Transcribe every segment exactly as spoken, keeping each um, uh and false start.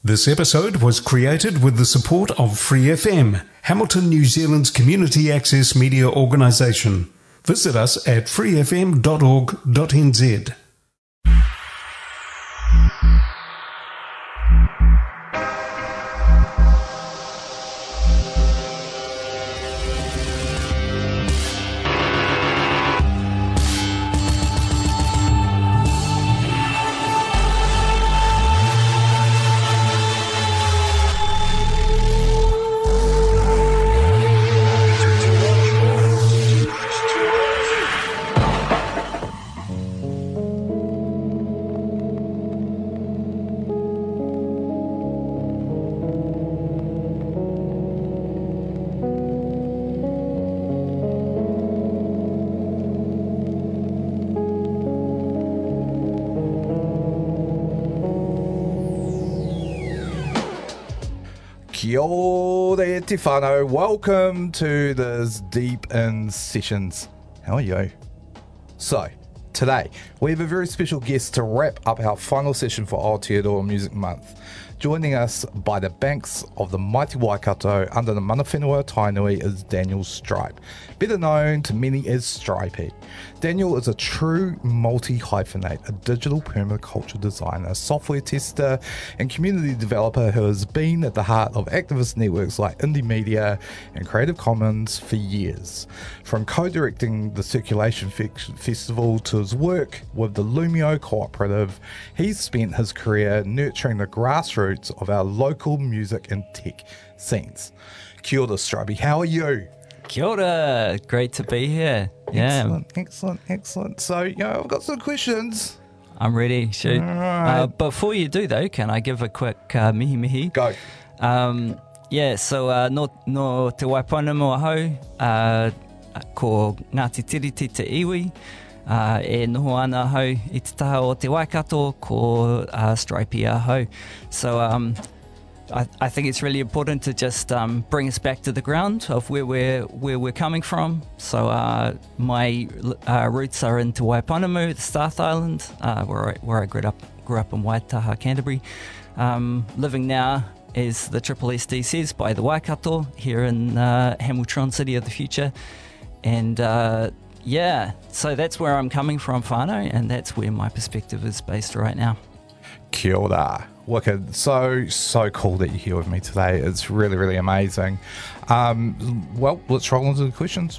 This episode was created with the support of Free F M, Hamilton, New Zealand's community access media organisation. Visit us at free f m dot org dot n z. Kia ora te whānau. Welcome to this Deep In Sessions. How are you? So, today we have a very special guest to wrap up our final session for Aotearoa Music Month. Joining us by the banks of the mighty Waikato under the mana whenua Tainui is Daniel Stripe, better known to many as Stripey. Daniel is a true multi-hyphenate, a digital permaculture designer, software tester and community developer who has been at the heart of activist networks like Indie Media and Creative Commons for years. From co-directing the Circulation Fe- Festival to his work with the Lumio Cooperative, he's spent his career nurturing the grassroots of our local music and tech scenes. Kia ora, Stripey. How are you? Kia ora. Great to be here. Yeah. Excellent, excellent, excellent. So, you know, I've got some questions. I'm ready. Shoot. Right. Uh, before you do, though, can I give a quick uh, mihi mihi? Go. Um, yeah, so uh, no, no te waipauna mo ahau, uh, ko Ngāti Tiriti te iwi, uh, e noho ana ahau i te taha o te Waikato, ko uh, Stripey ahau. So, um, I, I think it's really important to just um, bring us back to the ground of where we're where we're coming from. So uh, my uh, roots are in Te Waiponamu, the South Island, uh, where I, where I grew up grew up in Waitaha, Canterbury. Um, living now, as the Triple S D says, by the Waikato here in uh, Hamilton, City of the Future, and uh, yeah, so that's where I'm coming from, whānau, and that's where my perspective is based right now. Kia ora. Wicked. So, so cool that you're here with me today. It's really, really amazing. Um, well, let's roll into the questions.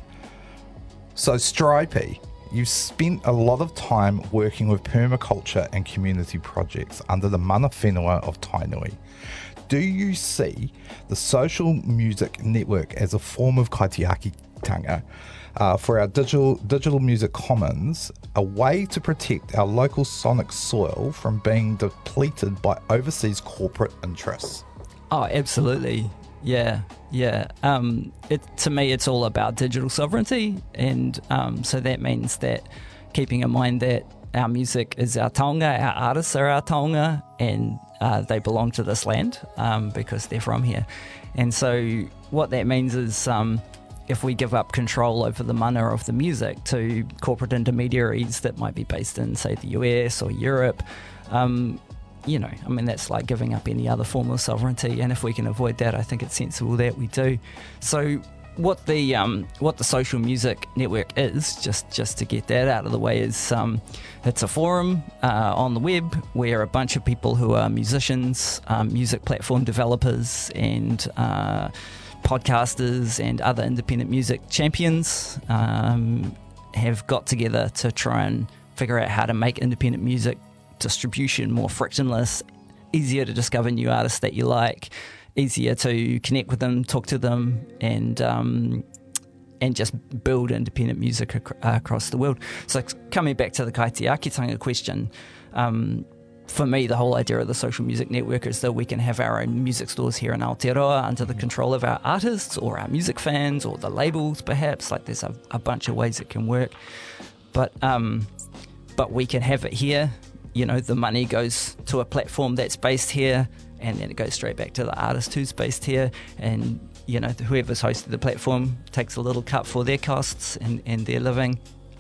So, Stripey, you've spent a lot of time working with permaculture and community projects under the mana whenua of Tainui. Do you see the social music network as a form of kaitiakitanga uh, for our digital digital music commons, a way to protect our local sonic soil from being depleted by overseas corporate interests? Oh, absolutely. Yeah, yeah. Um, it, to me, it's all about digital sovereignty. And um, so that means that keeping in mind that our music is our taonga, our artists are our taonga, and uh, they belong to this land um, because they're from here. And so what that means is um, if we give up control over the mana of the music to corporate intermediaries that might be based in, say, the U S or Europe, um, you know, I mean, that's like giving up any other form of sovereignty. And if we can avoid that, I think it's sensible that we do. So what the um, what the social music network is, just, just to get that out of the way, is um, it's a forum uh, on the web where a bunch of people who are musicians, um, music platform developers, and uh, podcasters and other independent music champions um, have got together to try and figure out how to make independent music distribution more frictionless, easier to discover new artists that you like, easier to connect with them, talk to them, and um, and just build independent music ac- across the world. So coming back to the kaitiakitanga question, um, for me, the whole idea of the social music network is that we can have our own music stores here in Aotearoa under the control of our artists or our music fans or the labels, perhaps. Like there's a, a bunch of ways it can work. But um, but we can have it here. You know, the money goes to a platform that's based here, and then it goes straight back to the artist who's based here. And, you know, whoever's hosted the platform takes a little cut for their costs and, and their living.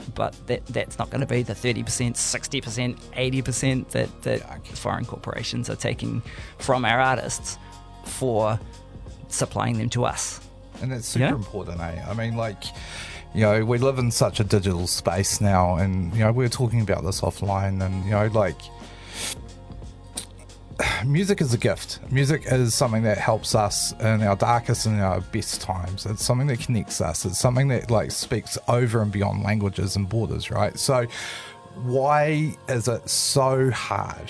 but that that's not going to be the thirty percent, sixty percent, eighty percent that, that foreign corporations are taking from our artists for supplying them to us. And that's super Yeah. important, eh? I mean, like, you know, we live in such a digital space now, and, you know, we were talking about this offline, and, you know, like, music is a gift. Music is something that helps us in our darkest and our best times. It's something that connects us. It's something that, like, speaks over and beyond languages and borders, right? So why is it so hard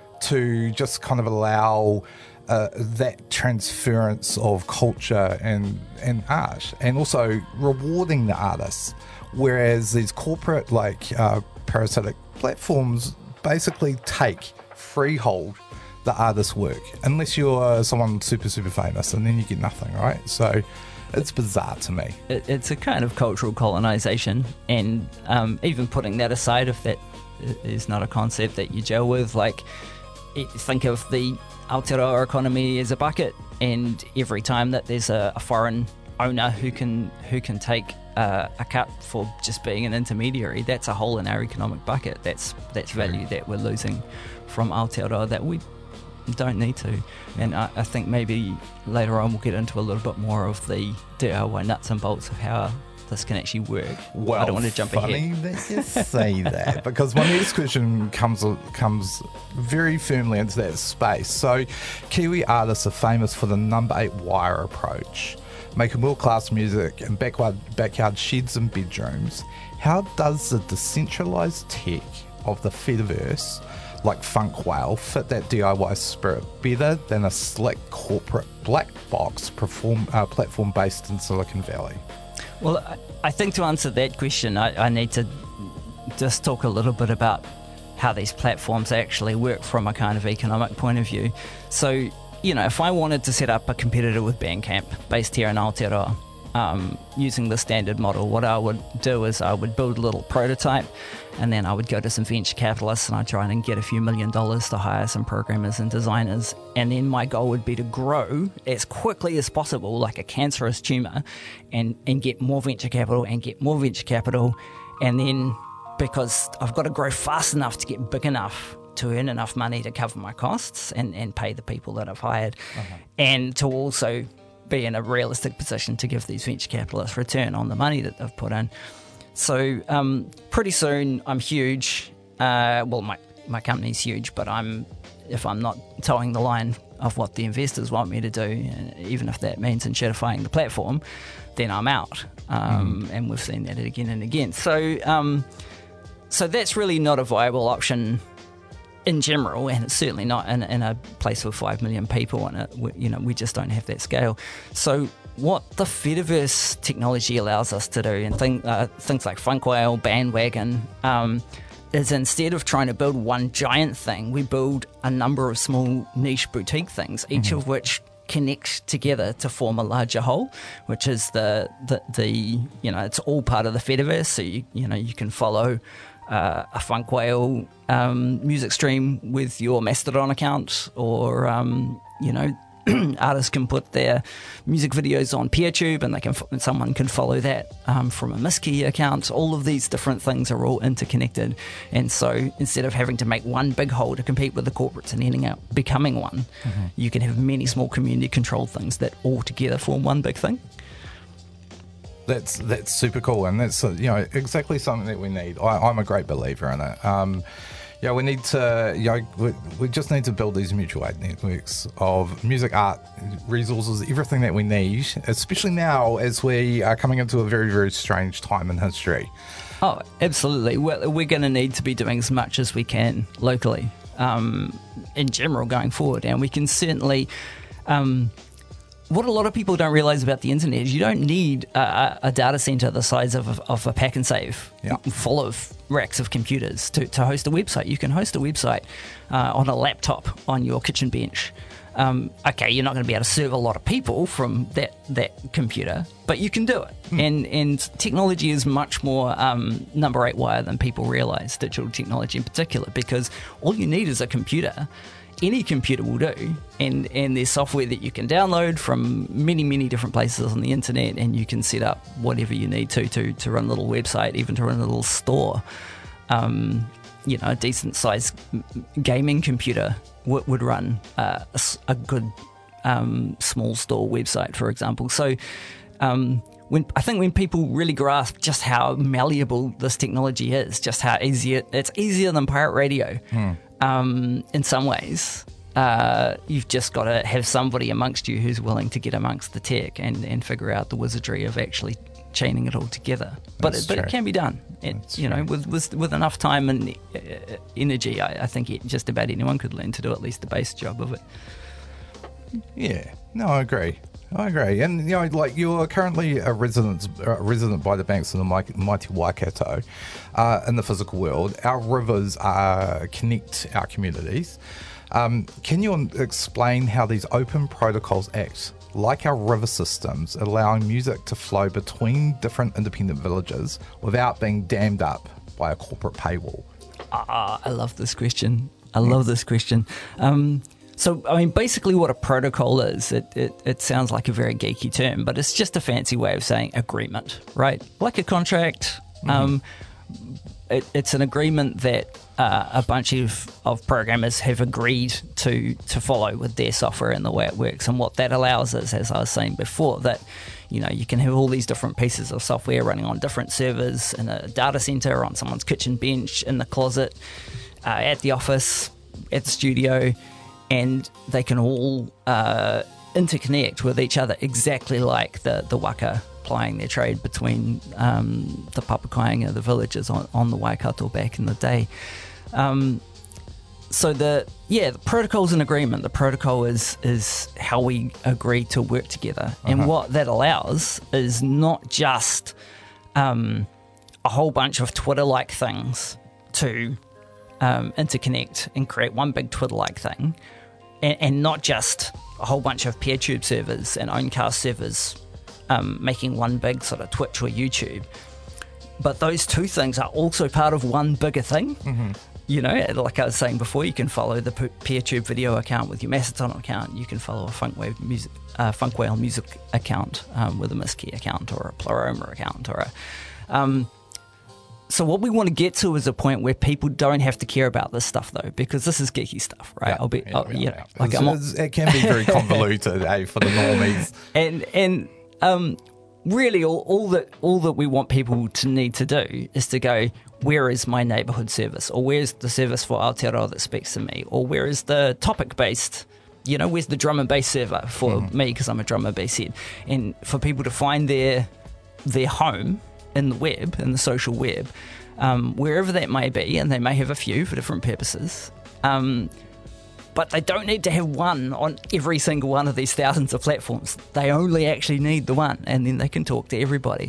to just kind of allow uh, that transference of culture and, and art, and also rewarding the artists, whereas these corporate, like, uh, parasitic platforms basically take freehold the artist's work, unless you're someone super, super famous, and then you get nothing, right? So it's bizarre to me. It, it's a kind of cultural colonization, and um, even putting that aside, if that is not a concept that you gel with, like, it, think of the Aotearoa economy as a bucket, and every time that there's a, a foreign owner who can who can take uh, a cut for just being an intermediary, that's a hole in our economic bucket. That's that's value that we're losing from Aotearoa that we don't need to. And I, I think maybe later on we'll get into a little bit more of the D I Y nuts and bolts of how this can actually work. Well, I don't want to jump funny ahead. that you say that, because my next question comes comes very firmly into that space. So, Kiwi artists are famous for the number eight wire approach, making world-class music in backyard, backyard sheds and bedrooms. How does the decentralized tech of the Fediverse, like Funk Whale, fit that D I Y spirit better than a slick corporate black box perform, uh, platform based in Silicon Valley? Well, I, I think to answer that question, I, I need to just talk a little bit about how these platforms actually work from a kind of economic point of view. So, you know, if I wanted to set up a competitor with Bandcamp based here in Aotearoa, um, using the standard model, what I would do is I would build a little prototype, and then I would go to some venture capitalists and I'd try and get a few million dollars to hire some programmers and designers. And then my goal would be to grow as quickly as possible, like a cancerous tumor, and, and get more venture capital and get more venture capital. And then, because I've got to grow fast enough to get big enough to earn enough money to cover my costs and, and pay the people that I've hired, uh-huh. and to also be in a realistic position to give these venture capitalists return on the money that they've put in. So um, pretty soon I'm huge. Uh, well, my, my company's huge, but I'm if I'm not towing the line of what the investors want me to do, and even if that means enshittifying the platform, then I'm out. Um, mm. And we've seen that again and again. So, um, so that's really not a viable option in general, and it's certainly not in, in a place with five million people, and it, we, you know, we just don't have that scale. So what the Fediverse technology allows us to do, and thing, uh, things like Funk Whale, Bandwagon, um, is instead of trying to build one giant thing, we build a number of small niche boutique things, each mm-hmm. of which connect together to form a larger whole, which is the, the, the you know, it's all part of the Fediverse. So, you, you know, you can follow Uh, a Funk Whale um, music stream with your Mastodon account, or um, you know, artists can put their music videos on PeerTube, and they can and someone can follow that um, from a Miski account. All of these different things are all interconnected, and so instead of having to make one big whole to compete with the corporates and ending up becoming one, mm-hmm. you can have many small community-controlled things that all together form one big thing. That's that's super cool, and that's uh, you know exactly something that we need. I, I'm a great believer in it. Um, yeah, we need to you know we, we just need to build these mutual aid networks of music, art, resources, everything that we need, especially now as we are coming into a very very strange time in history. Oh, absolutely. We're, we're going to need to be doing as much as we can locally, um, in general, going forward, and we can certainly. Um, What a lot of people don't realize about the internet is you don't need a, a data center the size of a, of a pack and save, yeah. full of racks of computers to, to host a website. You can host a website uh, on a laptop on your kitchen bench. Um, okay, you're not going to be able to serve a lot of people from that, that computer, but you can do it. Mm. And and technology is much more um, number eight wire than people realize, digital technology in particular, because all you need is a computer any computer will do, and and there's software that you can download from many many different places on the internet, and you can set up whatever you need to to to run a little website, even to run a little store. Um, you know, a decent sized gaming computer w- would run uh, a, a good um, small store website, for example. So. Um, When I think when people really grasp just how malleable this technology is, just how easy it, it's easier than pirate radio mm. um, in some ways, uh, you've just got to have somebody amongst you who's willing to get amongst the tech and, and figure out the wizardry of actually chaining it all together. But it, but it can be done. It, you know, with, with with enough time and uh, energy, I, I think it, just about anyone could learn to do at least the base job of it. Yeah, no, I agree. I agree, and you know, like you're currently a resident, a resident by the banks of the mighty, mighty Waikato, uh, in the physical world. Our rivers uh, connect our communities. Um, can you explain how these open protocols act, like our river systems, allowing music to flow between different independent villages without being dammed up by a corporate paywall? Ah, I love this question. I love this question. Um, So, I mean, basically what a protocol is, it, it, it sounds like a very geeky term, but it's just a fancy way of saying agreement, right? Like a contract. Mm-hmm. Um, it, it's an agreement that uh, a bunch of, of programmers have agreed to, to follow with their software and the way it works. And what that allows is, as I was saying before, that, you know, you can have all these different pieces of software running on different servers in a data center, on someone's kitchen bench, in the closet, uh, at the office, at the studio, and they can all uh, interconnect with each other exactly like the, the waka plying their trade between um, the Papakoinga, the villages on, on the Waikato back in the day. Um, so the yeah, the protocol's an agreement. The protocol is is how we agree to work together. Uh-huh. And what that allows is not just um, a whole bunch of Twitter-like things to um, interconnect and create one big Twitter-like thing, and, and not just a whole bunch of PeerTube servers and Owncast servers um, making one big sort of Twitch or YouTube. But those two things are also part of one bigger thing. Mm-hmm. You know, like I was saying before, you can follow the PeerTube video account with your Mastodon account. You can follow a Funkwave music, uh, Funkwhale music account um, with a Miski account, or a Pleroma account, or a. Um, so what we want to get to is a point where people don't have to care about this stuff, though, because this is geeky stuff, right? Yeah, I'll be, yeah, I'll, yeah, you know, yeah. like it's, I'm it's, it can be very convoluted, eh, for the normies. And and um, really, all, all that all that we want people to need to do is to go, where is my neighborhood service, or where's the service for Aotearoa that speaks to me, or where is the topic-based, you know, where's the drum and bass server for mm. me, because I'm a drum and bass head, and for people to find their their home in the web, in the social web, um, wherever that may be, and they may have a few for different purposes, um, but they don't need to have one on every single one of these thousands of platforms. They only actually need the one, and then they can talk to everybody.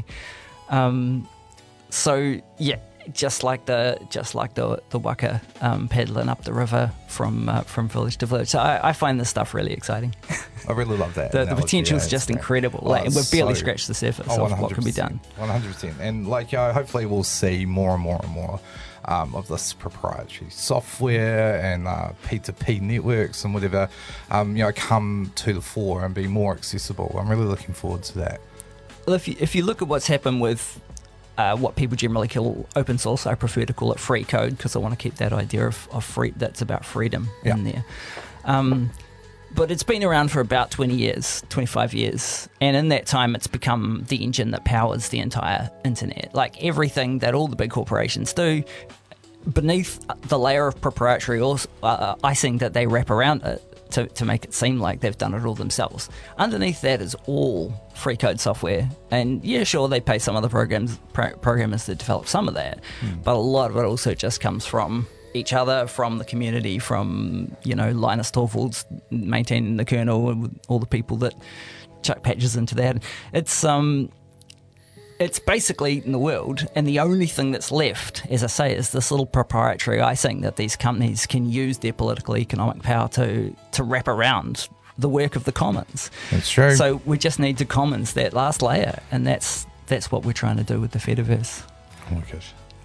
Um, so, yeah. Just like the just like the the waka um, paddling up the river from uh, from village to village. So I, I find this stuff really exciting. I really love that. the the potential is just incredible. Oh, like, we've barely so, scratched the surface oh, of what can be done. one hundred percent. And like, you know, hopefully we'll see more and more and more um, of this proprietary software and uh, P two P networks and whatever, um, you know, come to the fore and be more accessible. I'm really looking forward to that. Well, if you, if you look at what's happened with Uh, what people generally call open source, I prefer to call it free code, because I want to keep that idea of, of free, that's about freedom yeah. in there. Um, but it's been around for about twenty years, twenty-five years. And in that time, it's become the engine that powers the entire internet. Like everything that all the big corporations do, beneath the layer of proprietary uh, icing that they wrap around it, To, to make it seem like they've done it all themselves. Underneath that is all free code software. And yeah, sure, they pay some of the programs, pro- programmers that develop some of that, mm. but a lot of it also just comes from each other, from the community, from, you know, Linus Torvalds maintaining the kernel, and all the people that chuck patches into that. It's um, it's basically in the world, and the only thing that's left, as I say, is this little proprietary icing that these companies can use their political economic power to to wrap around the work of the commons. That's true. So we just need to commons that last layer, and that's that's what we're trying to do with the Fediverse. Oh my gosh.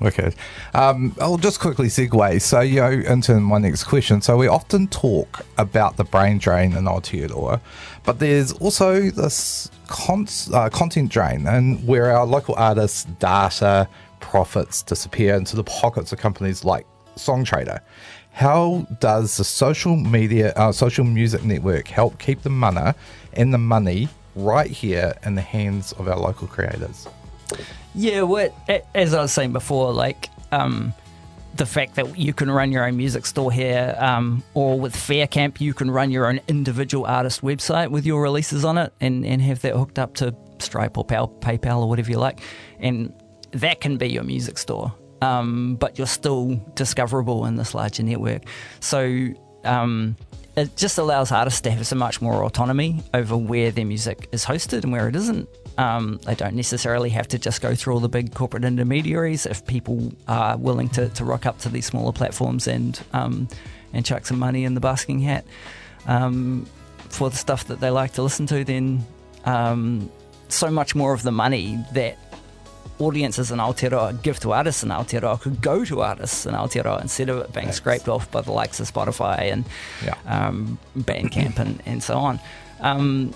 Wicked. Um, I'll just quickly segue. So, you know, into my next question. So, we often talk about the brain drain in Aotearoa, but there's also this con- uh, content drain, and where our local artists' data, profits disappear into the pockets of companies like Songtrader. How does the social media, uh, social music network help keep the mana and the money right here in the hands of our local creators? Yeah, what as I was saying before, like um, the fact that you can run your own music store here, um, or with Faircamp, you can run your own individual artist website with your releases on it, and, and have that hooked up to Stripe or PayPal or whatever you like, and that can be your music store. Um, but you're still discoverable in this larger network. So um, it just allows artists to have so much more autonomy over where their music is hosted and where it isn't. Um, they don't necessarily have to just go through all the big corporate intermediaries if people are willing to, to rock up to these smaller platforms and um, and chuck some money in the basking hat um, for the stuff that they like to listen to. Then um, so much more of the money that audiences in Aotearoa give to artists in Aotearoa could go to artists in Aotearoa instead of it being Thanks. scraped off by the likes of Spotify and yeah. um, Bandcamp and, and so on. Um,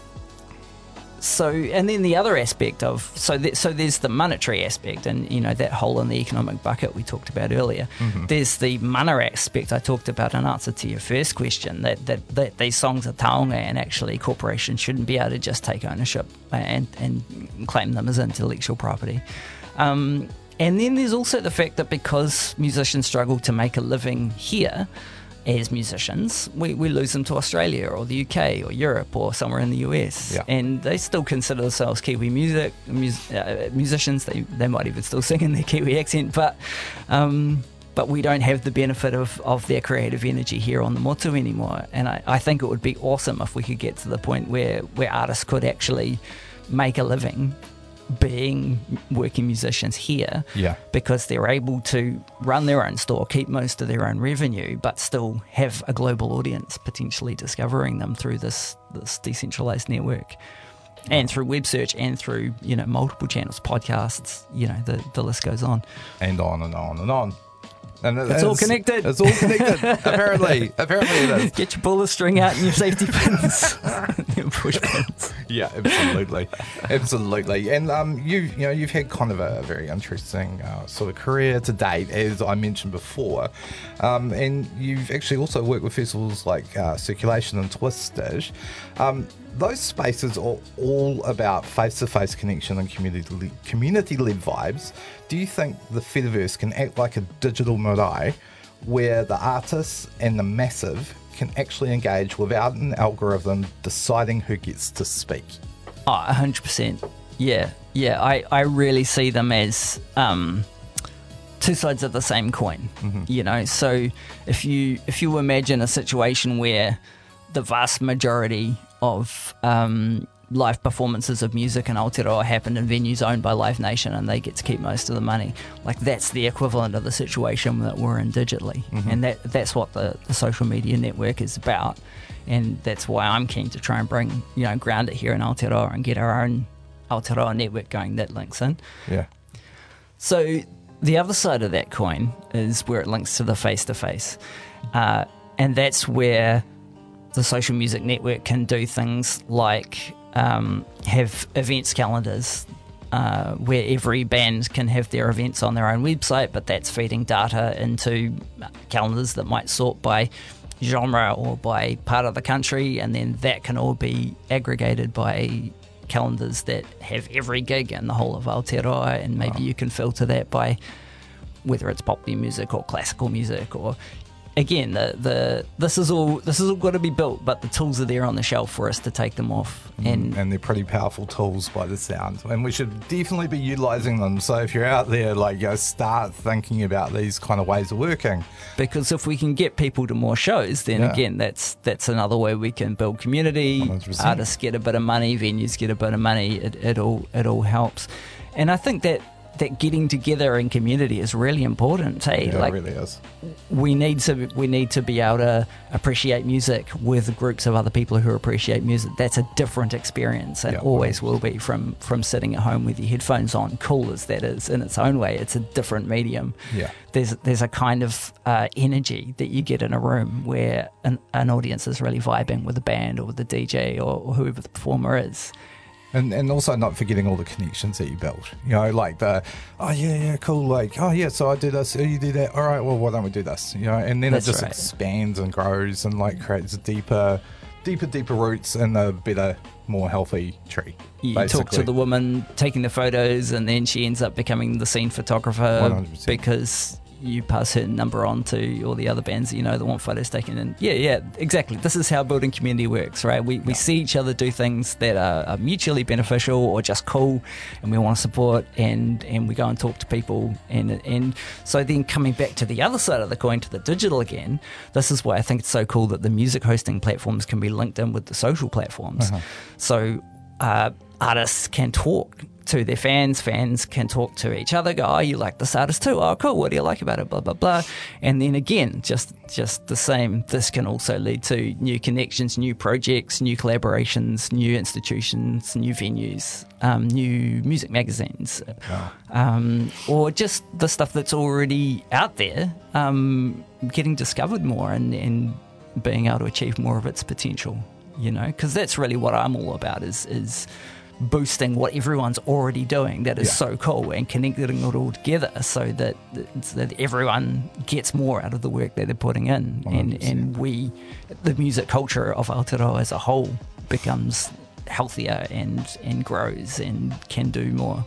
so, and then the other aspect of, so that, so there's the monetary aspect and, you know, that hole in the economic bucket we talked about earlier. Mm-hmm. There's the mana aspect I talked about in answer to your first question, that, that, that these songs are taonga and actually corporations shouldn't be able to just take ownership and, and claim them as intellectual property. Um, and then there's also the fact that because musicians struggle to make a living here as musicians, we, we lose them to Australia or the U K or Europe or somewhere in the U S. Yeah. And they still consider themselves Kiwi music mus, uh, musicians. They they might even still sing in their Kiwi accent, but um, but we don't have the benefit of, of their creative energy here on the motu anymore. And I, I think it would be awesome if we could get to the point where, where artists could actually make a living being working musicians here, yeah, because they're able to run their own store, keep most of their own revenue, but still have a global audience potentially discovering them through this this decentralized network, and through web search, and through, you know, multiple channels, podcasts, you know, the, the list goes on and on and on and on. And it's, it's all connected. It's all connected. apparently, apparently it is. Get your bullet string out and your safety pins, your push pins. Yeah, absolutely, absolutely. And um, you, you know, you've had kind of a very interesting uh, sort of career to date, as I mentioned before. Um, and you've actually also worked with festivals like uh, Circulation and Twistage. Um, those spaces are all about face-to-face connection and community community-led vibes. Do you think the Fediverse can act like a digital marae where the artists and the massive can actually engage without an algorithm deciding who gets to speak? Oh, one hundred percent. Yeah, yeah. I, I really see them as um, two sides of the same coin. Mm-hmm. You know, so if you if you imagine a situation where the vast majority of um, live performances of music in Aotearoa happen in venues owned by Live Nation and they get to keep most of the money, like that's the equivalent of the situation that we're in digitally. Mm-hmm. And that that's what the, the social media network is about, and that's why I'm keen to try and bring, you know, ground it here in Aotearoa and get our own Aotearoa network going that links in. Yeah. So the other side of that coin is where it links to the face-to-face, uh, and that's where the social music network can do things like um, have events calendars uh, where every band can have their events on their own website, but that's feeding data into calendars that might sort by genre or by part of the country, and then that can all be aggregated by calendars that have every gig in the whole of Aotearoa, and maybe wow. you can filter that by whether it's popular music or classical music or... Again, the, the this is all this is all got to be built, but the tools are there on the shelf for us to take them off, and and they're pretty powerful tools by the sound, and we should definitely be utilising them. So if you're out there, like, you know, start thinking about these kind of ways of working. Because if we can get people to more shows, then yeah. again, that's that's another way we can build community. one hundred percent. Artists get a bit of money, venues get a bit of money. It, it all it all helps, and I think that that getting together in community is really important. Hey, Yeah, like it really is. we need to we need to be able to appreciate music with groups of other people who appreciate music. That's a different experience, and Yeah, always will be from from sitting at home with your headphones on. Cool as that is in its own way, it's a different medium. Yeah. There's there's a kind of uh, energy that you get in a room where an, an audience is really vibing with the band or with the D J or, or whoever the performer is. And and also not forgetting all the connections that you built. You know, like the, oh, yeah, yeah, cool. Like, oh, yeah, so I do this, oh, you do that. All right, well, why don't we do this? You know, and then That's it just right. expands and grows and, like, creates deeper, deeper, deeper roots and a better, more healthy tree. You basically. talk to the woman taking the photos, and then she ends up becoming the scene photographer one hundred percent. because you pass her number on to all the other bands that you know that want photos taken. And yeah, yeah, exactly. This is how building community works, right? We we see each other do things that are, are mutually beneficial or just cool, and we want to support, and and we go and talk to people, and and so then coming back to the other side of the coin, to the digital again. This is why I think it's so cool that the music hosting platforms can be linked in with the social platforms. Uh-huh. So uh, artists can talk to their fans, fans can talk to each other, go, oh, you like this artist too? Oh, cool, what do you like about it? Blah, blah, blah. And then again, just just the same, this can also lead to new connections, new projects, new collaborations, new institutions, new venues, um, new music magazines, Wow. um, or just the stuff that's already out there um, getting discovered more and, and being able to achieve more of its potential, you know, because that's really what I'm all about is is boosting what everyone's already doing that is Yeah. so cool and connecting it all together so that that everyone gets more out of the work that they're putting in, one hundred and percent. and we, the music culture of Aotearoa as a whole, becomes healthier and and grows and can do more.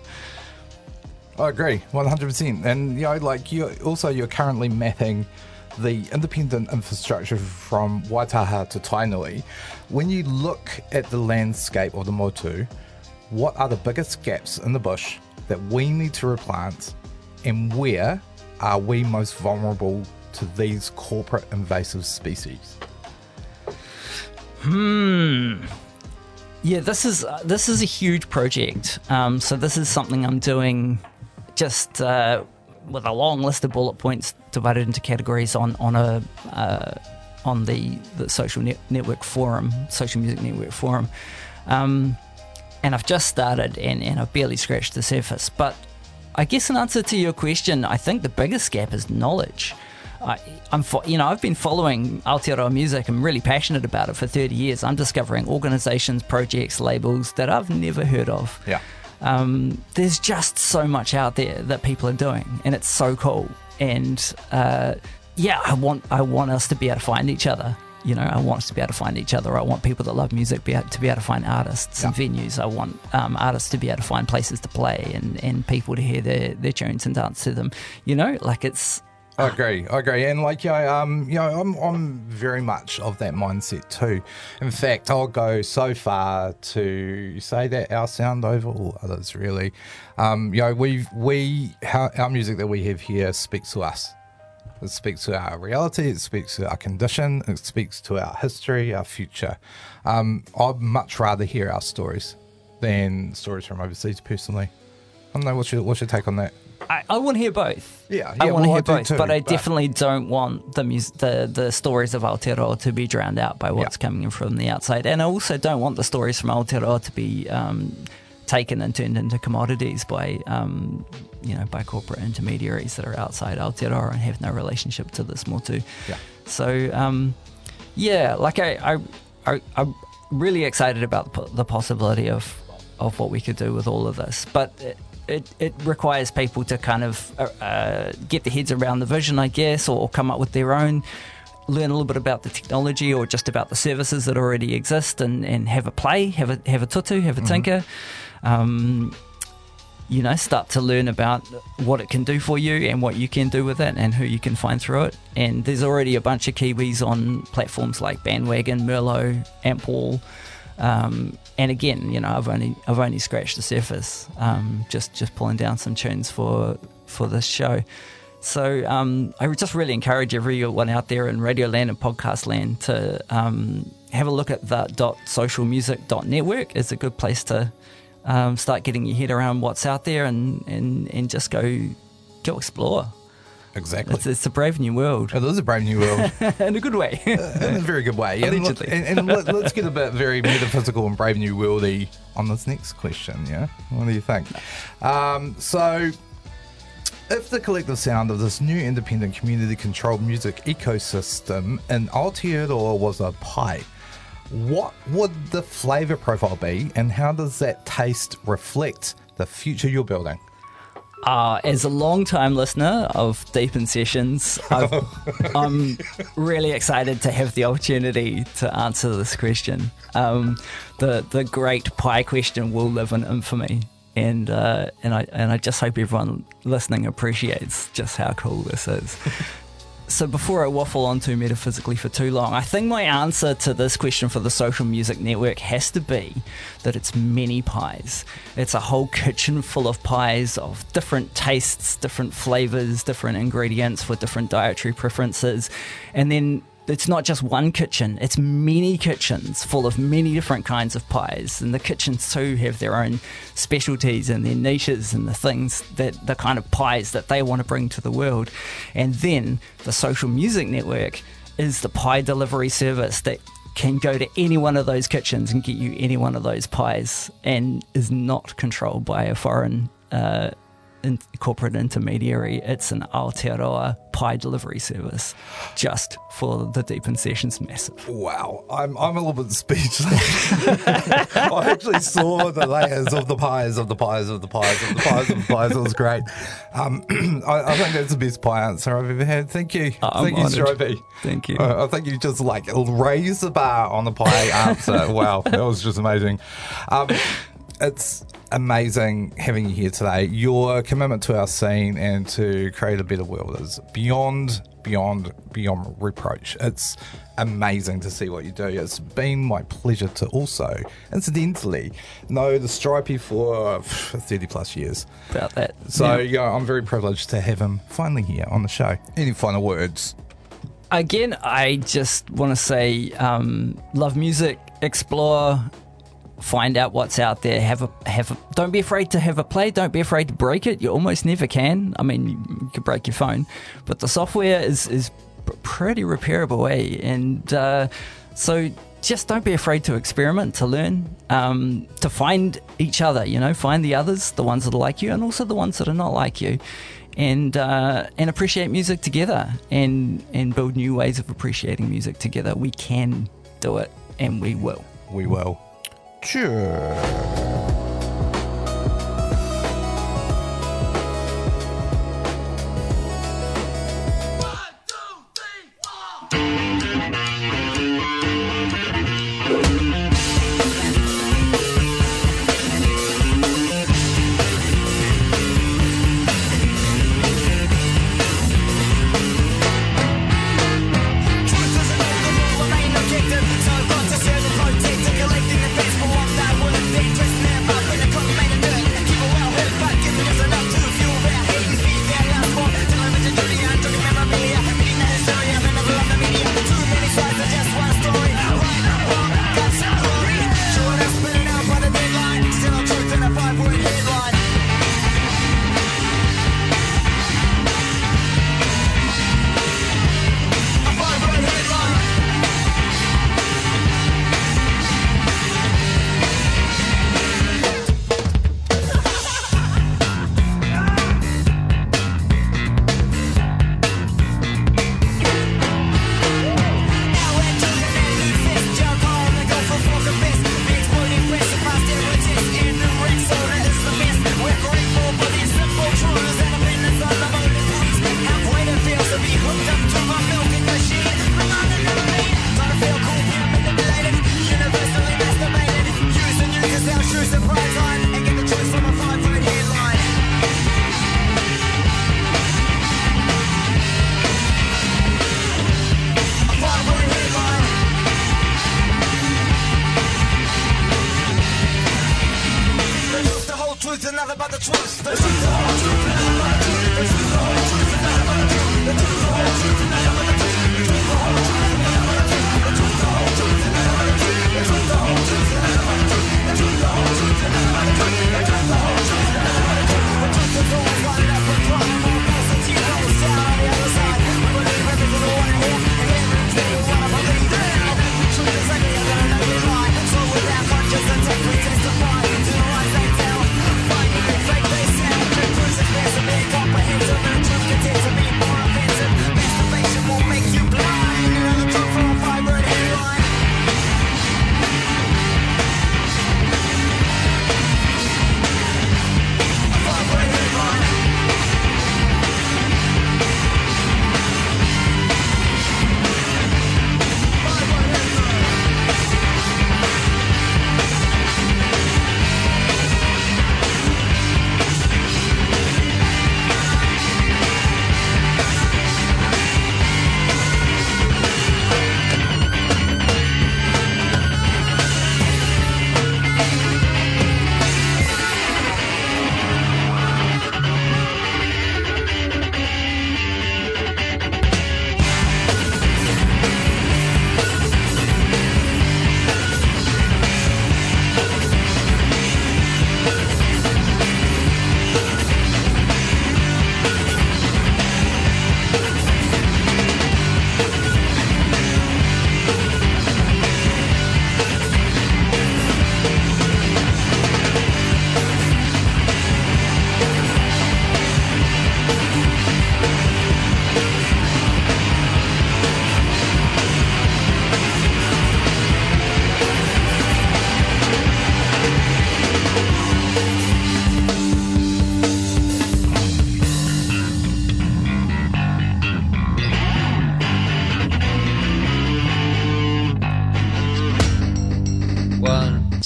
I agree, one hundred percent. And, you know, like, you also, you're currently mapping the independent infrastructure from Waitaha to Tainui. When you look at the landscape of the motu, what are the biggest gaps in the bush that we need to replant, and where are we most vulnerable to these corporate invasive species? Hmm. Yeah, this is uh, this is a huge project. Um, so this is something I'm doing, just uh, with a long list of bullet points divided into categories on on a uh, on the the social net- network forum, social music network forum. Um, and I've just started, and, and I've barely scratched the surface. But I guess in answer to your question, I think the biggest gap is knowledge. I, I'm, fo- you know, I've been following Aotearoa music. I'm really passionate about it for thirty years. I'm discovering organisations, projects, labels that I've never heard of. Yeah. Um, there's just so much out there that people are doing, and it's so cool. And uh, yeah, I want I want us to be able to find each other. You know, I want us to be able to find each other. I want people that love music be able, to be able to find artists and venues. I want um, artists to be able to find places to play and, and people to hear their, their tunes and dance to them. You know, like it's... I agree. I agree, and like you know, um, you know, I'm I'm very much of that mindset too. In fact, I'll go so far to say that our sound over all others, really. Um, you know, we we our, our music that we have here speaks to us. It speaks to our reality. It speaks to our condition. It speaks to our history, our future. Um, I'd much rather hear our stories than stories from overseas. Personally, I don't know what's your what's your take on that. I, I want to hear both. Yeah, I yeah, want to well, hear I do both, too, but I but- definitely don't want the mus- the the stories of Aotearoa to be drowned out by what's Yeah. coming in from the outside, and I also don't want the stories from Aotearoa to be um, taken and turned into commodities by um, you know by corporate intermediaries that are outside Aotearoa and have no relationship to this motu. Yeah. So um, yeah, like I, I I I'm really excited about the, po- the possibility of of what we could do with all of this, but. It, It, it requires people to kind of uh, uh, get their heads around the vision, I guess, or come up with their own, learn a little bit about the technology or just about the services that already exist, and, and have a play, have a have a tutu, have a tinker, um, you know, start to learn about what it can do for you and what you can do with it and who you can find through it. And there's already a bunch of Kiwis on platforms like Bandwagon, Merlot, Ampwall. Um, and again, you know, I've only I've only scratched the surface, um, just just pulling down some tunes for for this show. So um, I would just really encourage everyone out there in Radio Land and Podcast Land to um, have a look at the dot social music dot network. It's a good place to um, start getting your head around what's out there, and, and, and just go go explore. Exactly. It's, it's a brave new world. It is a brave new world. In a good way. uh, in a very good way. And, look, Allegedly. and, and let, let's get a bit very metaphysical and brave new worldy on this next question, yeah? What do you think? Um, so, if the collective sound of this new independent community-controlled music ecosystem in Aotearoa was a pie, what would the flavour profile be, and how does that taste reflect the future you're building? Uh, as a long-time listener of Deep in Sessions, I've, I'm really excited to have the opportunity to answer this question. Um, the the great pie question will live in infamy, and uh, and I and I just hope everyone listening appreciates just how cool this is. So before I waffle on too metaphysically for too long, I think my answer to this question for the Social Music Network has to be that it's many pies. It's a whole kitchen full of pies of different tastes, different flavors, different ingredients for different dietary preferences. And then it's not just one kitchen, it's many kitchens full of many different kinds of pies. And the kitchens too have their own specialties and their niches and the things that the kind of pies that they want to bring to the world. And then the Social Music Network is the pie delivery service that can go to any one of those kitchens and get you any one of those pies, and is not controlled by a foreign uh, in corporate intermediary. It's an Aotearoa pie delivery service just for the Deep in Sessions massive. Wow, I'm I'm a little bit speechless. I actually saw the layers of the pies of the pies of the pies of the pies of the pies. It was great. Um, I, I think that's the best pie answer I've ever had. Thank you. I'm Thank you, honoured. Stropey. Thank you. Uh, I think you just like raised the bar on the pie answer. Wow, that was just amazing. Um, it's amazing having you here today. Your commitment to our scene and to create a better world is beyond, beyond, beyond reproach. It's amazing to see what you do. It's been my pleasure to also, incidentally, know the Stripey for thirty plus years. About that. So, Yeah. yeah, I'm very privileged to have him finally here on the show. Any final words? Again, I just want to say um, love music, explore, find out what's out there, have a have a, don't be afraid to have a play, don't be afraid to break it. You almost never can. I mean, you could break your phone, but the software is is pretty repairable, eh? And uh, so just don't be afraid to experiment, to learn, um, to find each other, you know, find the others, the ones that are like you and also the ones that are not like you, and uh, and appreciate music together, and and build new ways of appreciating music together. We can do it, and we will. We will. Sure. Another but the truth. The truth.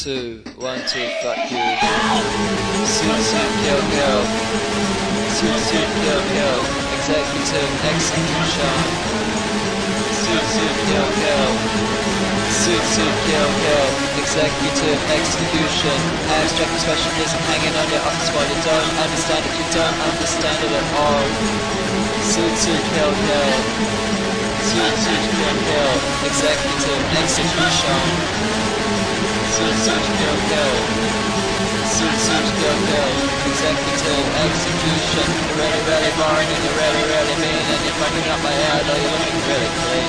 two, one, two, fuck you. Suit, suit, kill, kill. Suit, suit, kill, kill. Executive execution. Suit, suit, kill, kill. Suit, suit, kill, kill. Executive execution. Abstract expressionism hanging on your office while you don't understand it. You don't understand it at all. Suit, suit, kill, kill. Suit, suit, kill, kill. Executive execution. Suit, suit, kill, kill. Suit, suit, kill, kill. Executive execution. You're really, really boring and you're really, really mean and you're fucking up my head or you're looking really clean.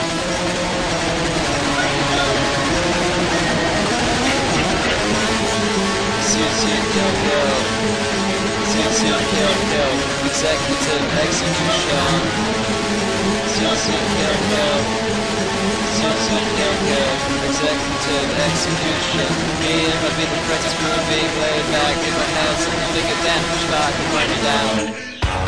Suit, suit, kill, kill. Suit, suit, kill, kill. Executive execution. Suit, suit, kill, kill. Suit, suit, kill, kill. Executive execution. Me and my big practice for being laid back in my house and the bigger than push back and run you down.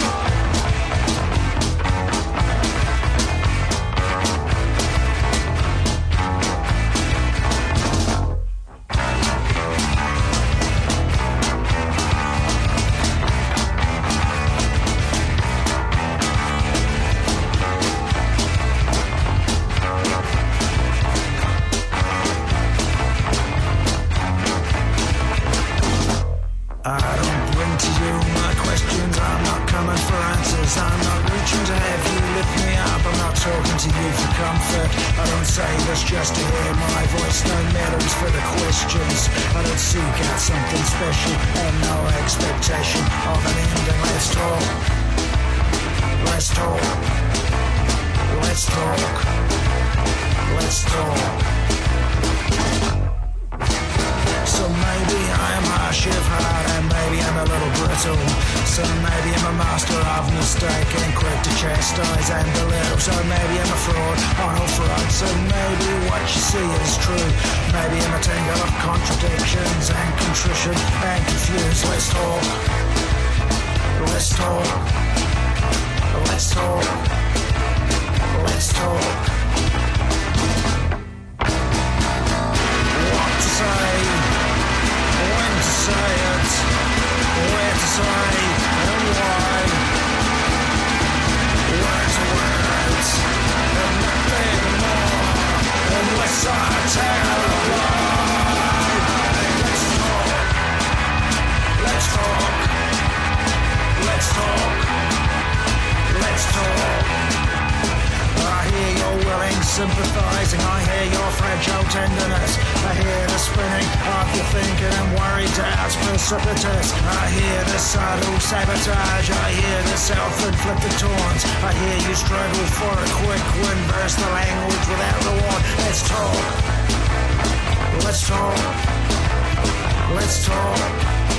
Sympathizing, I hear your fragile tenderness. I hear the spinning of your thinking and worried doubts precipitous. I hear the subtle sabotage. I hear the self-inflicted taunts. I hear you struggle for a quick win. Burst the language without reward. Let's talk. Let's talk. Let's talk.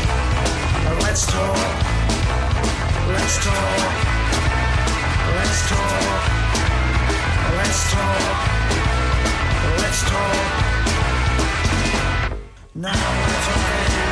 Let's talk. Let's talk. Let's talk. Let's talk. Let's talk. Now we're talking.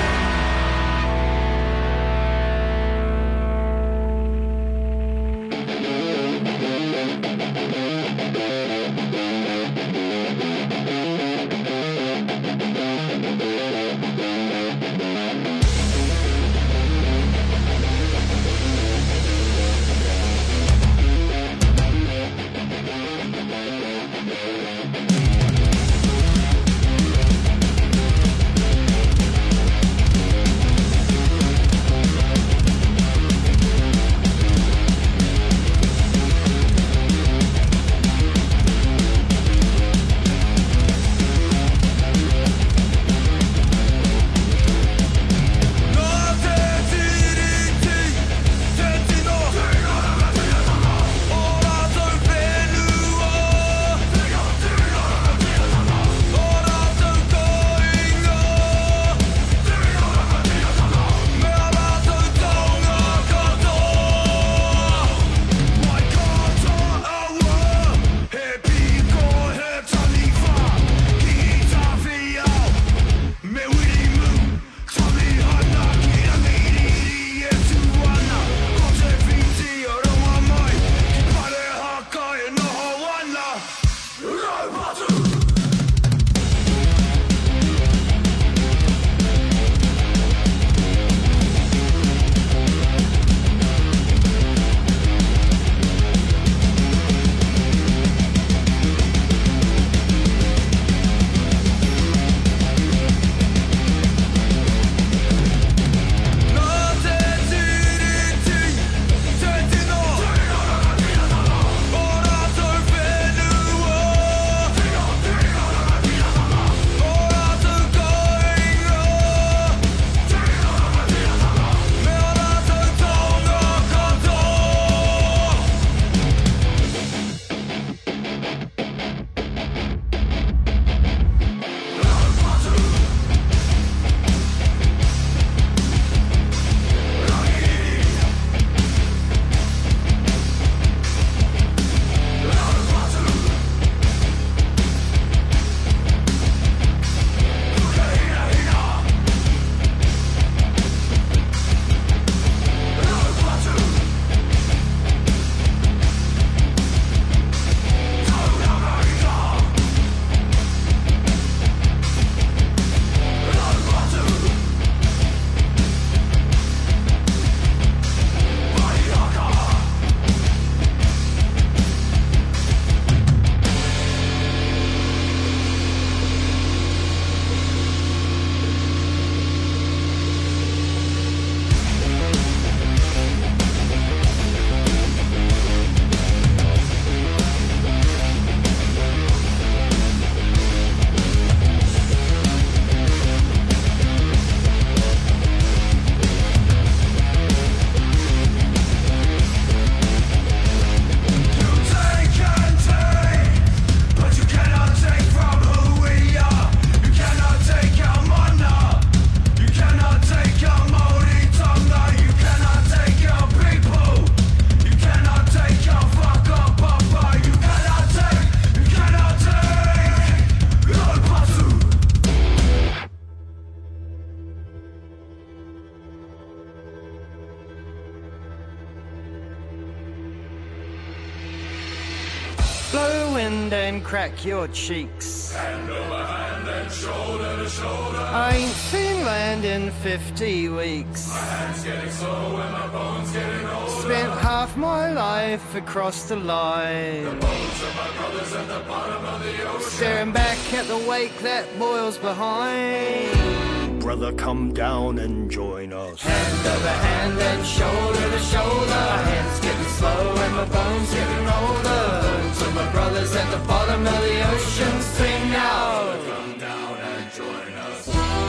hand and crack your cheeks. Hand over hand and shoulder to shoulder. I ain't seen land in fifty weeks. My hands getting slow and my bones getting older. Spent half my life across the line. The bones of my brothers at the bottom of the ocean. Staring back at the wake that boils behind. Brother, come down and join us. Hand over hand and shoulder to shoulder. My hands getting slow and my bones getting older. Bones of my brothers at the bottom of the ocean. Sing now. Come down and join us.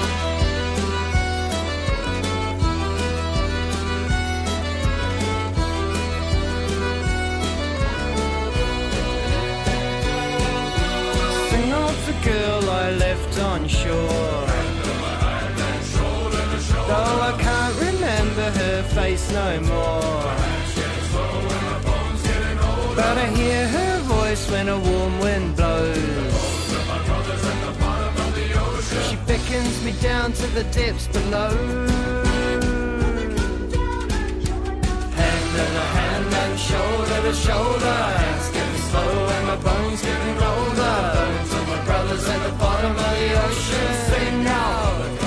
Sing of the girl I left on shore. Though I can't remember her face no more. But I hear her voice when a warm wind blows. She beckons me down to the depths below. Hand over hand and shoulder to shoulder. Hands getting slow and my bones getting older. Bones of my brothers at the bottom of the ocean. Sing now.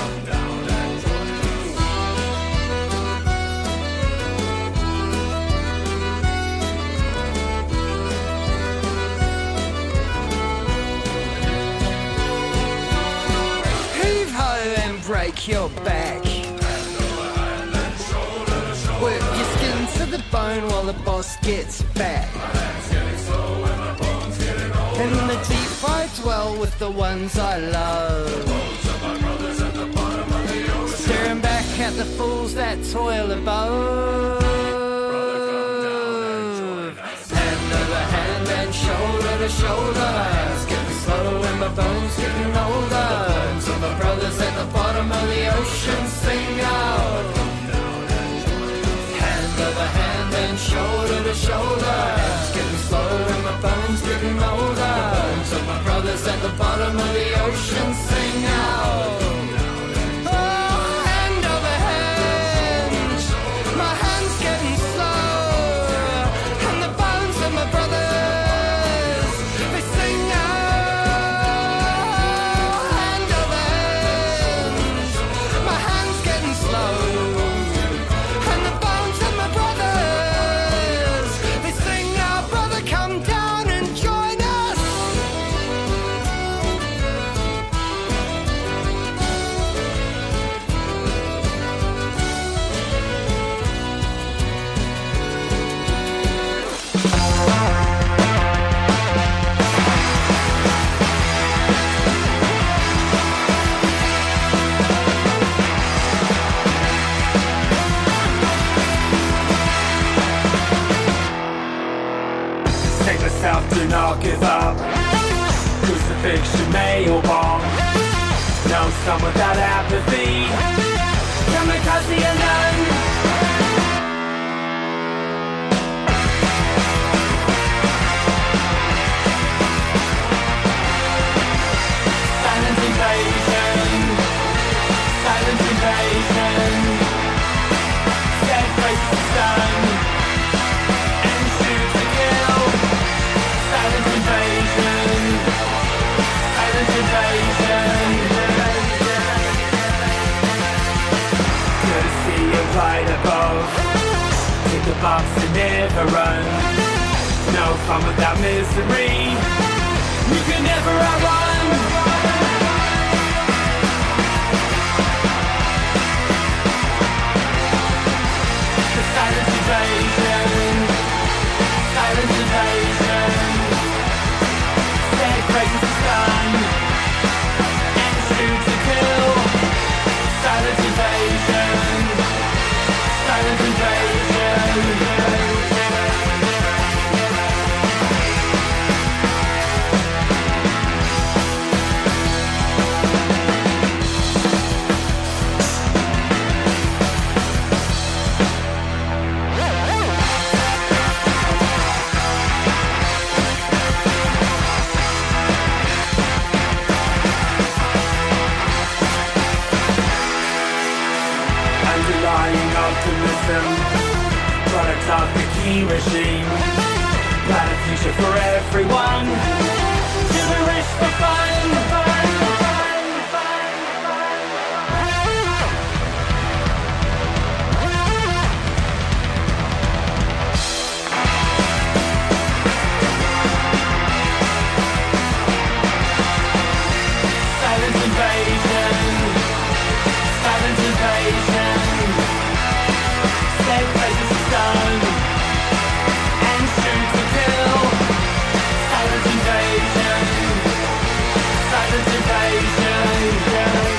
Break your back. Work your skin to the bone while the boss gets back. In the deep I dwell with the ones I love. Staring back at the fools that toil above. Hand over hand and shoulder to shoulder. Hands getting slow and my bones getting older. Bones of my brothers at the bottom of the ocean. Sing out. Hand over hand and shoulder to shoulder. Hands getting slow and my bones getting older. Bones of my brothers at the bottom of the ocean. Sing out. Do not give up. Crucifixion may or bomb. No son without apathy. Kamikaze alone. Silent invasion. Silent invasion. Set place to sun. And shoot to kill. Silent invasion. Silent invasion. Courtesy of right above. Take the box and never run. No fun without misery. You can never outrun. The silent invasion. Silent invasion. Set races to stun. And shoot to kill. Silent invasion. Silent invasion. Underlying optimism, product of the key regime, plan a future for everyone. just for fun, fun, fun, fun, fun. Silent invasion, silent invasion. Set places of stone and shoot to kill. Silent invasion, silent invasion.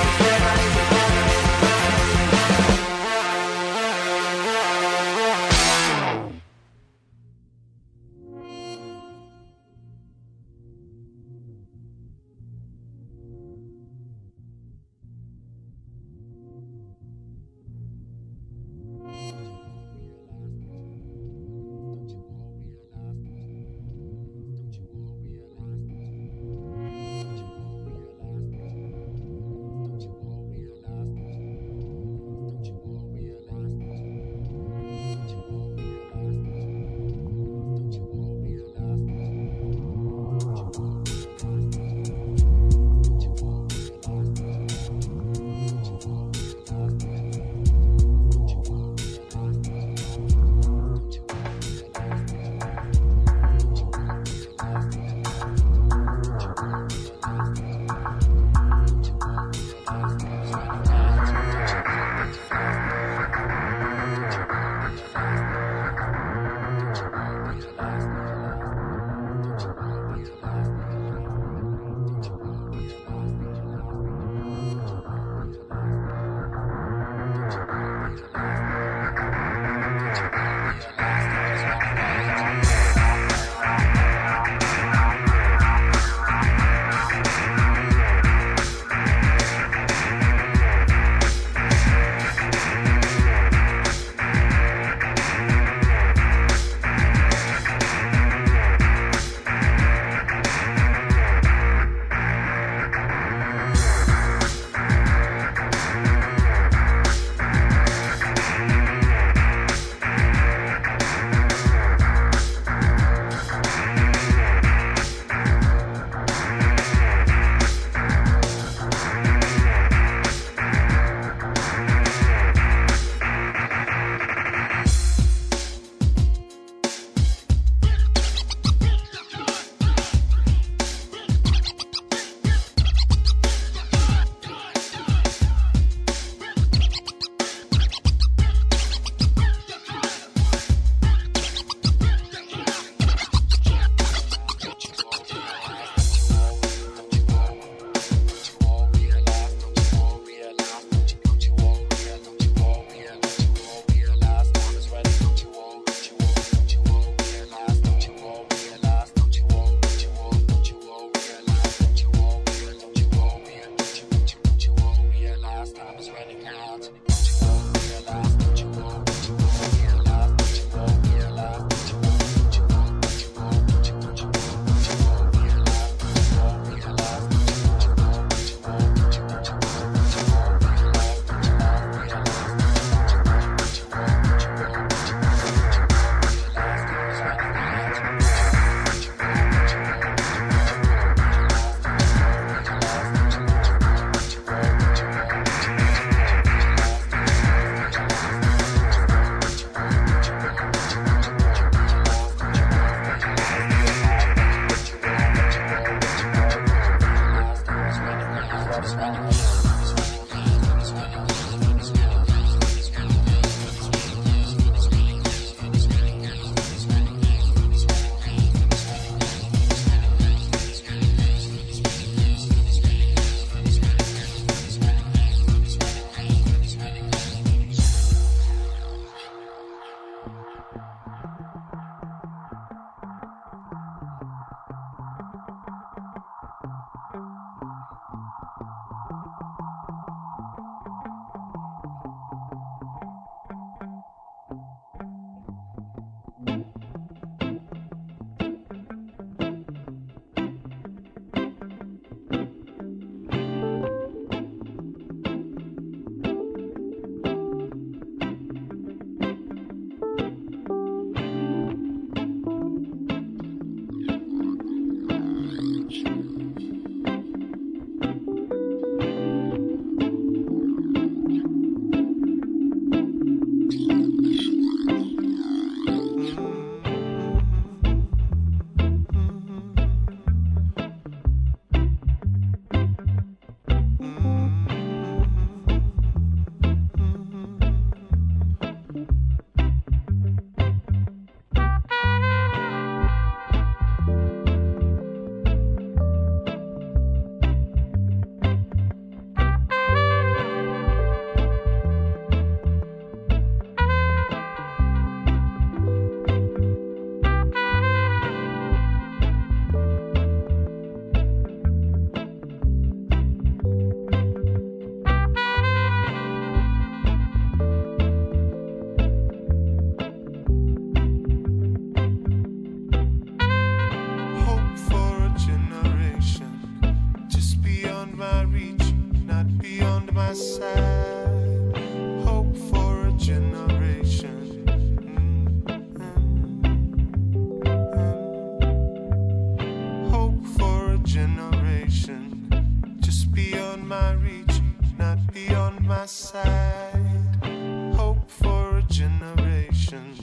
side. Hope for a generation.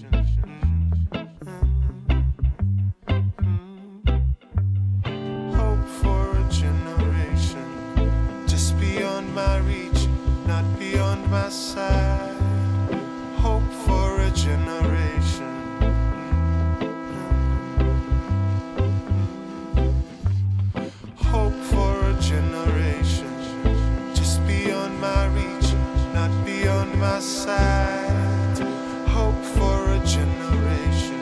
Hope for a generation. Just beyond my reach, not beyond my side. Hope for a generation. Hope for a generation. Just beyond my reach, not beyond my sight. Hope for a generation.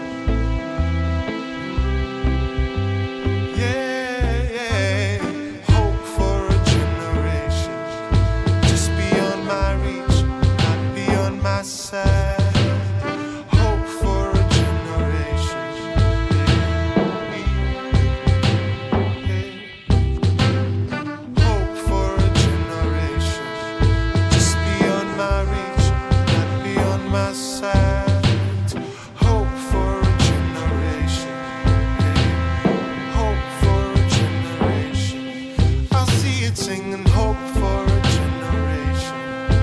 Yeah, yeah. Hope for a generation. Just beyond my reach, not beyond my sight. Hope for a generation. Hope for a generation. Just beyond my reach, not beyond my sight. Hope for a generation. Hope for a generation. I see it singing hope for a generation.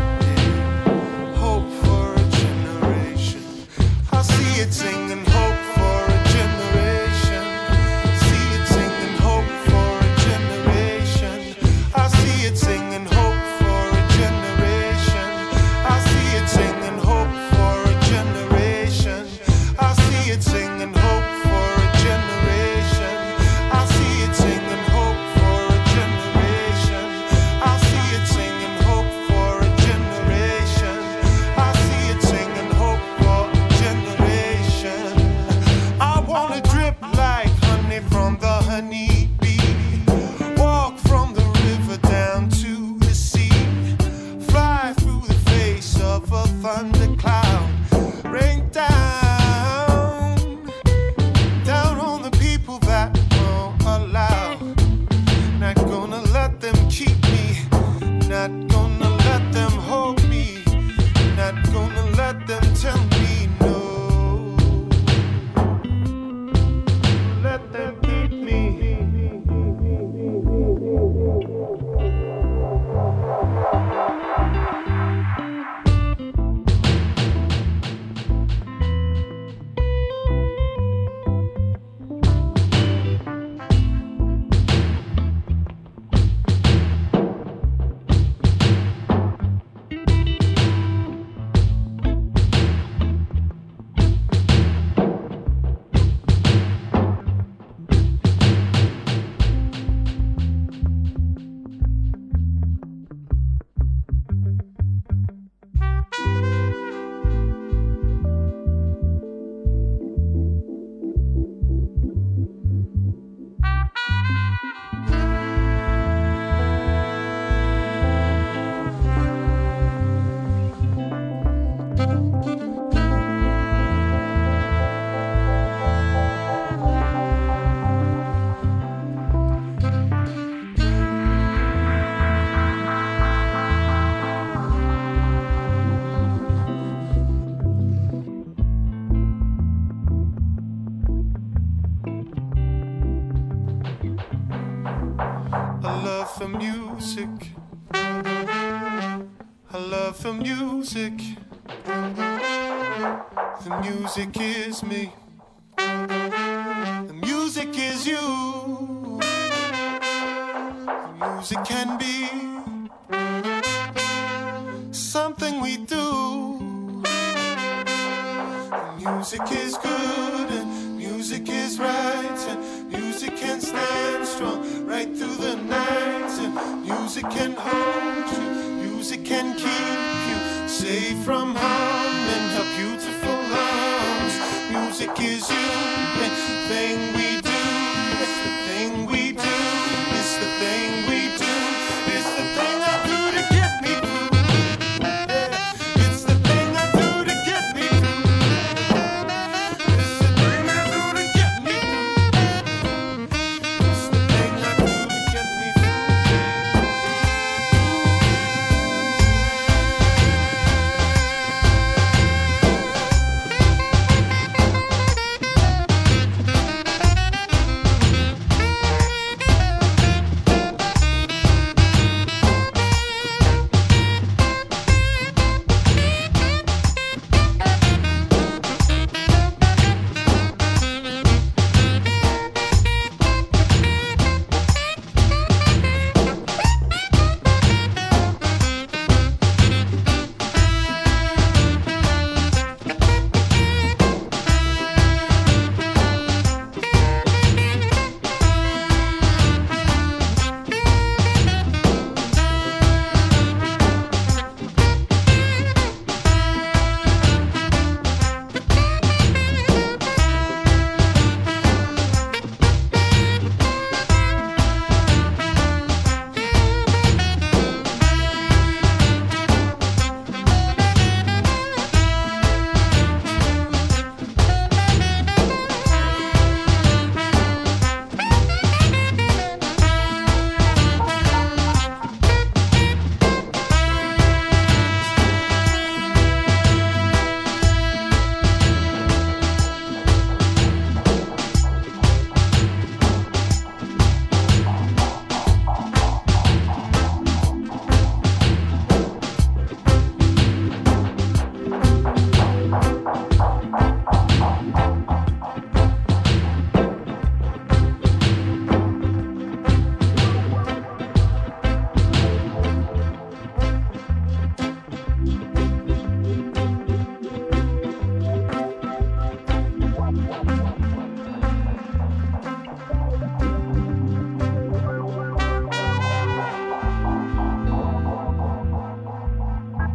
Hope for a generation. I see it singing hope for a generation. See it singing hope for a generation. I see it singing hope for a generation. I see it singing hope for a generation. I see it singing hope for a generation. I see it singing hope for a generation. I see it singing hope for a generation. I see it singing hope for a generation. I wanna drip like honey from the honeybee. Walk from the river down to the sea. Fly through the face of a thundercloud. Rain down, down on the people that won't allow. Not gonna let them keep me. Not gonna let them hold me. Not gonna let them tell me no. Let them keep me. A love for music. A love for music. The music is me. The music is you. The music can be something we do. The music is good and music is right, and music can stand strong right through the night, and music can hold you, music can keep you safe from harm in her beautiful arms. Music is you, everything we do, it's the thing we do, it's the thing we do, it's the thing I do to get me through. Yeah, it's the thing I do to get me through. It's the thing I do to get me through. It's the thing I do to get me through.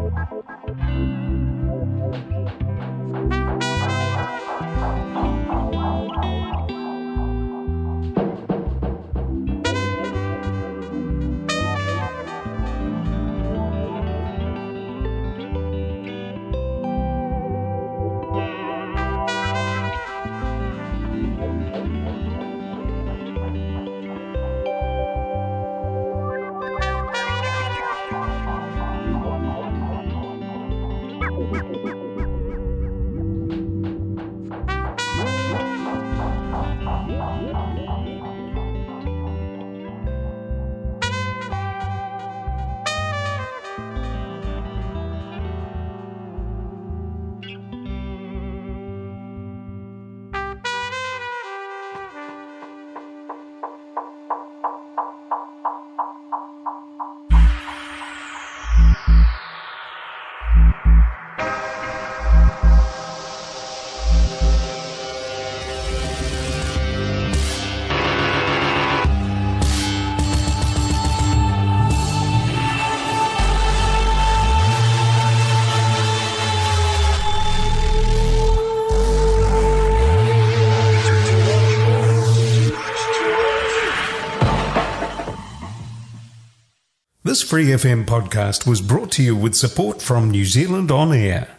This Free F M podcast was brought to you with support from New Zealand On Air.